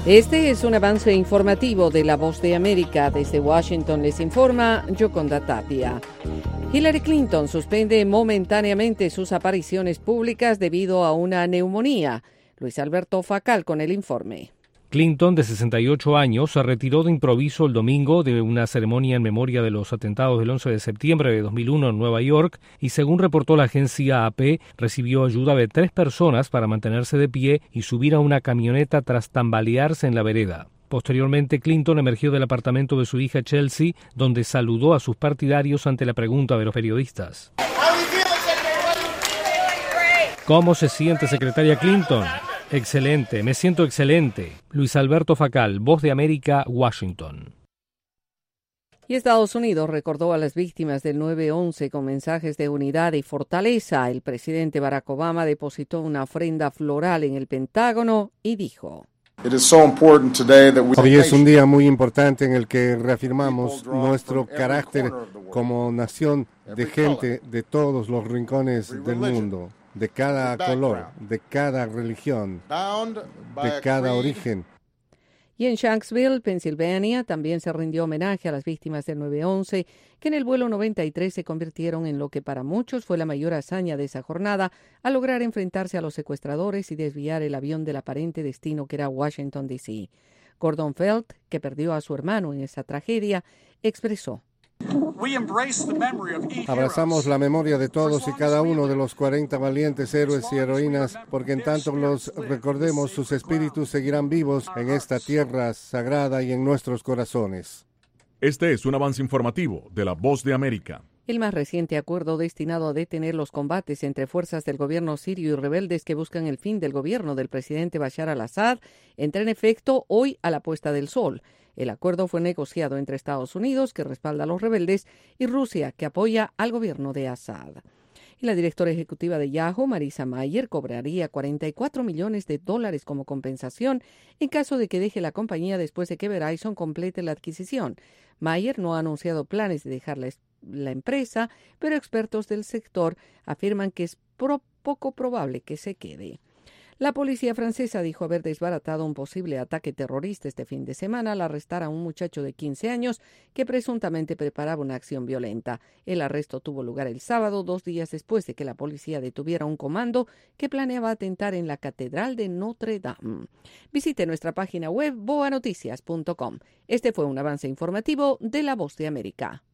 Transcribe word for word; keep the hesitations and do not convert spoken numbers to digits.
Este es un avance informativo de La Voz de América. Desde Washington les informa Yoconda Tapia. Hillary Clinton suspende momentáneamente sus apariciones públicas debido a una neumonía. Luis Alberto Facal con el informe. Clinton, de sesenta y ocho años, se retiró de improviso el domingo de una ceremonia en memoria de los atentados del once de septiembre de dos mil uno en Nueva York y, según reportó la agencia A P, recibió ayuda de tres personas para mantenerse de pie y subir a una camioneta tras tambalearse en la vereda. Posteriormente, Clinton emergió del apartamento de su hija Chelsea, donde saludó a sus partidarios ante la pregunta de los periodistas. ¿Cómo se siente, secretaria Clinton? Excelente, me siento excelente. Luis Alberto Facal, Voz de América, Washington. Y Estados Unidos recordó a las víctimas del nueve once con mensajes de unidad y fortaleza. El presidente Barack Obama depositó una ofrenda floral en el Pentágono y dijo: Hoy es un día muy importante en el que reafirmamos nuestro carácter como nación de gente de todos los rincones del mundo, de cada color, de cada religión, de cada origen. Y en Shanksville, Pensilvania, también se rindió homenaje a las víctimas del nueve once, que en el vuelo noventa y tres se convirtieron en lo que para muchos fue la mayor hazaña de esa jornada, al lograr enfrentarse a los secuestradores y desviar el avión del aparente destino que era Washington, D C Gordon Felt, que perdió a su hermano en esa tragedia, expresó: Abrazamos la memoria de todos y cada uno de los cuarenta valientes héroes y heroínas, porque en tanto los recordemos, sus espíritus seguirán vivos en esta tierra sagrada y en nuestros corazones. Este es un avance informativo de La Voz de América. El más reciente acuerdo destinado a detener los combates entre fuerzas del gobierno sirio y rebeldes que buscan el fin del gobierno del presidente Bashar al-Assad entra en efecto hoy a la puesta del sol. El acuerdo fue negociado entre Estados Unidos, que respalda a los rebeldes, y Rusia, que apoya al gobierno de Assad. Y la directora ejecutiva de Yahoo, Marissa Mayer, cobraría cuarenta y cuatro millones de dólares como compensación en caso de que deje la compañía después de que Verizon complete la adquisición. Mayer no ha anunciado planes de dejar la, la empresa, pero expertos del sector afirman que es pro, poco probable que se quede. La policía francesa dijo haber desbaratado un posible ataque terrorista este fin de semana al arrestar a un muchacho de quince años que presuntamente preparaba una acción violenta. El arresto tuvo lugar el sábado, dos días después de que la policía detuviera un comando que planeaba atentar en la Catedral de Notre Dame. Visite nuestra página web boa noticias punto com. Este fue un avance informativo de La Voz de América.